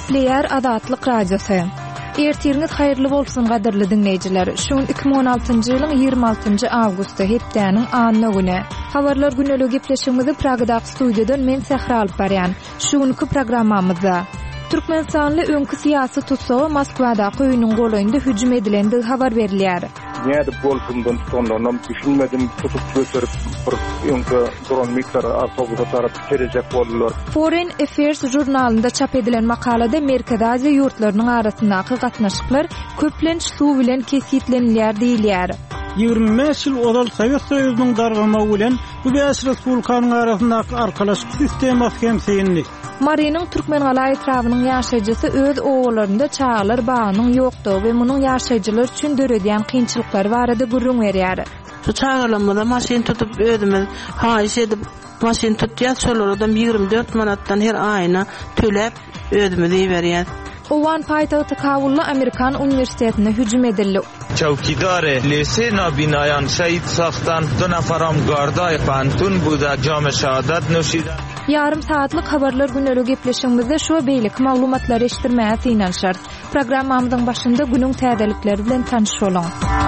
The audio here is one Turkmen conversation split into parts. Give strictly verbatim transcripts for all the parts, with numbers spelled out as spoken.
Nükleer Azatlyk Radiosu. Ertiriniz hayırlı bolsun gaderli dinleyijiler. Şuň iki bin on altyncy ýylyň ýygrimi altynjy awgusty hepdäniň anyny güni. Habarlar güneligi gepleşigimizi Pragada studiýadan men Sehra alyp barýan. Şuňky programmamyzda Türkmenistanly öňkü syýasy tutsagy Moskwadaky öýüniň golaýynda hüjüm edilendigi habar berilýär. Näde bolsundan tutanlarynam düşünmedim tutup götürüp bir öňkü dron miktar artobusa tarap gelecek boldular. Foreign Affairs jurnalynda çap edilen makalada Merkezi Aziýa ýurtlarynyň arasyndaky gatnaşyklar köplenç suw bilen kesitlenýär diýilýär. ýygrimi beş ýyl odal Sowet Soýuzynyň dargamagy bilen bu beş respublikanyň arasyndaky arkalaşyk sistematy hemseýinlik. Marinyň Türkmengalay etrawynyň ýaşaýjysy öz owalarynda çağlar bagynyň ýokdugy we munyň ýaşaýjylar üçin döredýän kynçylyklar barada gurrun berýär. Şu çağlarymda maşyn tutup ödümiz, haýyş edip maşyn tutýar, şolardan ýygrimi dört manatdan her aýyna töläp ödümiz berýär. Owan paýtagty Kabully Amerikan Uniwersitetine hüjüm edildi. چوکیدار لیسه نابینایان شهید ساختن دو نفرم گاردای پانتون بوده جام شهادت نوشیدن. Yarım saatlik habarlar güneligi gepleşigimizde şu beýlik maglumatlar eşitdirmäge synanşar. Programmamyzyň başynda günüň täzelikleri bilen tanış bolun.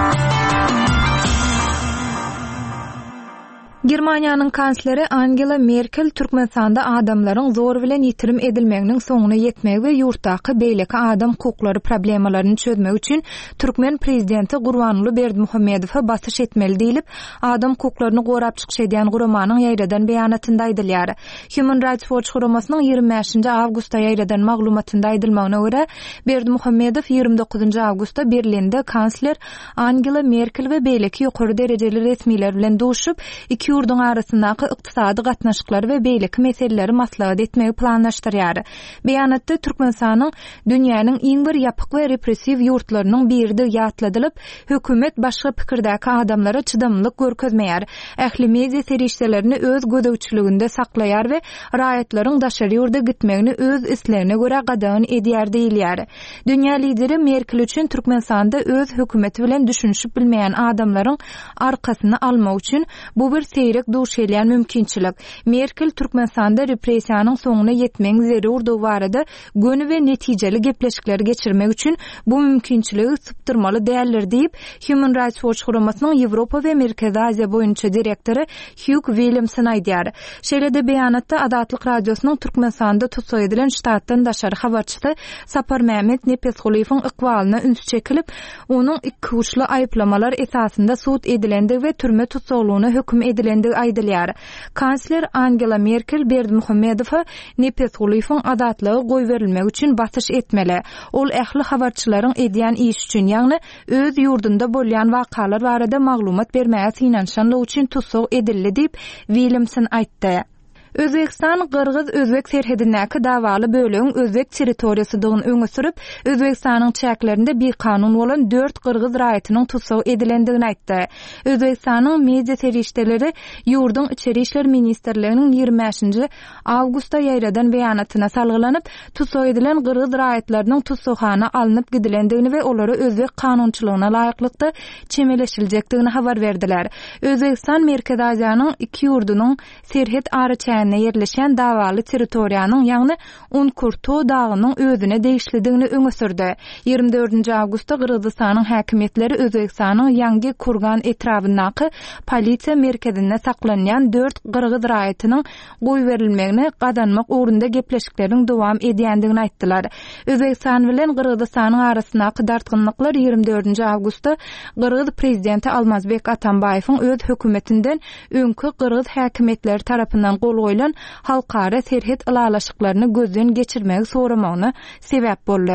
Germaniýanyň kansleri Angela Merkel Türkmenistanda adamlaryň zor bilen ýitirim edilmeginiň soňuna ýetmek we ýurtdaky beýleki adam hukuklary problemalaryny çözmek üçin Türkmen prezidenti Gurbanuly Berdimuhammedowa basyş etmeli diýilip, adam hukuklaryny gorap çykyş edýän guramanyň ýaýradan beýanatynda aýdylýar. Human Rights Watch guramasynyň ýygrimi beşinji awgustda ýaýradan maglumatynda aýdylmagyna görä, Berdimuhammedow ýygrimi dokuzunjy awgustda Berlinde kansler Angela Merkel we beýleki ýokary derejeli resmiler bilen duşup, iki ýurdun arasyndaky ykdysady gatnaşyklary we beýleki meseleleri maslahat etmegi planlaşdyrýar. Beýanatda Türkmenistanyň dünýäniň iň bir ýapyk we repressiw ýurtlarynyň biridi ýatladylyp, hökümet başga pikirdäki adamlara çydamlyk görkezmeýär. Ähli media serişdelerini öz gödäwçiliginde saklaýar we raýatlaryň daşary ýurda gitmegini öz islerine görä gadagyn edýär diýilýär. Dünýä lideri Merkel üçin Türkmenistanda öz hökümeti bilen düşünşip bilmeýän adamlaryň arkasyny almak üçin bu bir seyrek duş edýän mümkinçilik. Merkel Türkmenistanda repressiýanyň soňuna ýetmek zerurdygy barada göni we netijeli gepleşikler geçirmek üçin bu mümkinçiligi sypdyrmaly däldir diýip Human Rights Watch guramasynyň Ýewropa we Merkezi Aziýa boýunça direktori Hugh Williamson aýdýar. Şeýlede beýanatda Azatlyk Radiosynyň Türkmenistanda tutsak edilen ştatdan daşary habarçysy Sapar Mehmet Nepesgulyň ykbalyna üns çekilip, onuň iki uçly aýplamalar esasında suut edilendigi we türme tutsaklygyna hökm edilendigi aýdylýar. Kansler Angela Merkel Berdimuhammedowa Nepesgulyň azatlygy goý berilmek üçin basyş etmeli. Ol ähli habarçylaryň edýän iş üçin, ýagny öz ýurdunda bolýan wakalar barada maglumat bermäge synanşanlyk üçin tutsak edildi diýip Williamson aýtdy. Özbekistan Qırğız Özbek serhedindäki dawaly bölegiň Özbek territoriýasydygyny öňe sürüp, Özbekistanyň çäklerinde bir kanun bolan dört Qırğız raýatynyň tutsak edilendigini aýtdy. Özbekistanyň media serişdeleri ýurdun içeri işler ministrliginiň ýygrimi beşinji awgustda ýaýradan beýanatyna salgylanyp, tutsak edilen Qırğız raýatlarynyň tutsakhana alınıp gidilendigini we olary Özbek kanunçylygyna laýyklykda çemeleşiljekdigini habar berdiler. Özbekistan Merkezi Aziýanyň iki ýurdunyň serhed ary yerleşen davaly territoriýanyň, ýagny Unkurto dagynyň özüne değişlidigini öňe sürdi. ýygrimi dördünji awgustda Qırgızstanyň häkimetleri Özbekistanyň ýangy Kurgan etrafyndaky polisiýa merkezinde saklanýan dört Qırgız raýatynyň goý berilmegine gadanmak ugrunda gepleşikleriň dowam edýändigini aýtdylar. Özbekistan bilen Qırgızstanyň arasyndaky dartgynlyklar ýygrimi dördünji awgustda Qırgız prezidenti Almazbek Atambaýewiň öz hökümetinden öňkü Qırgız häkimetleri tarapyndan gol goýulan halkara serhet ılalaşyklaryny gözden geçirmegi soramagyna sebäp boldy.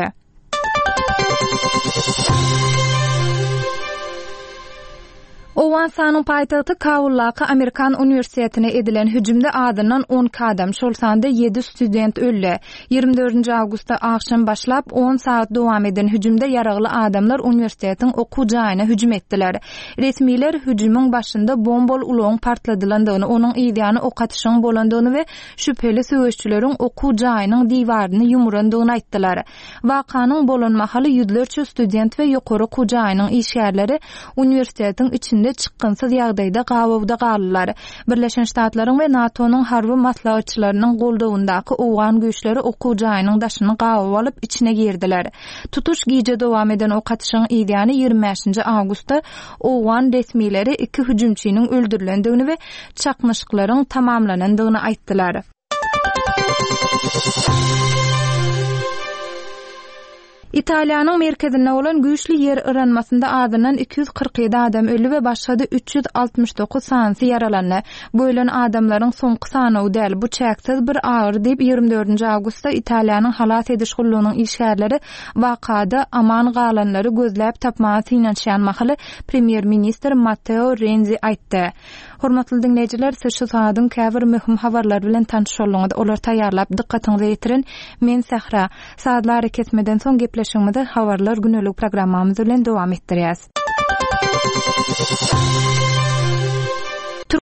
Owansanyň paýtagty Kabully Amerikan Uniwersitetine edilen hüjümde adynyň on adam, şol sanda ýedi student öldü. ýygrimi dördünji awgustda akşam başlap on saat dowam eden hüjümde ýaragly adamlar uniwersitetiň okuw jaýyna hüjüm etdiler. Resmiler hüjümüň başynda bombol uloň partladylandygyny, onuň ýa-da ok atyşyň bolandygyny we şüpheli söwüşçüleriň okuw jaýynyň diýwaryny ýumurandygyny aýtdylar. Wakanyň bolanma haly ýüzlerçe student we ýokary okuw jaýynyň işgärleri uniwersitetiň içinde ýönelimli çykgynsyz ýagdaýda gawawda galylar. Birleşen Ştatlaryň we NATO'nyň harby maslahatçylarynyň goldawyndaky owgan güýçleri okuw jaýynyň daşyny gawaw alyp içine girdiler. Tutuş giýje dowam eden o katyşyň ýygyny ýygrimi beşinji awgustda owgan resmileri iki hüjümçiniň öldürilendigini we çakmyşyklaryň tamamlanandygyny aýtdylar. İtaliýanyň merkezinde bolan güýçli ýer ýranmasynda adynan iki yüz kırk yedi adam öldü we başga üç yüz altmış dokuz sansy yaralandy. Bu ölen adamlaryň soňky sany däl, bu çäksiz bir agyr diýip ýygrimi dördünji awgustda Italiýanyň halat ediş gullugynyň işgärleri wakada aman galanlary gözläp tapmagy synanşýan mahaly premier minister Matteo Renzi aýtdy. Hormatly dinleýijiler, siz şu sanadyň käbir möhüm habarlar bilen tanışýarlygyňyz olar taýýarlap dikkatiňizi ýetirin. Men Sahra. Saatlar kesmeden soň gepleşigimizde habarlar günelik programmamyz bilen dowam etdirýäs.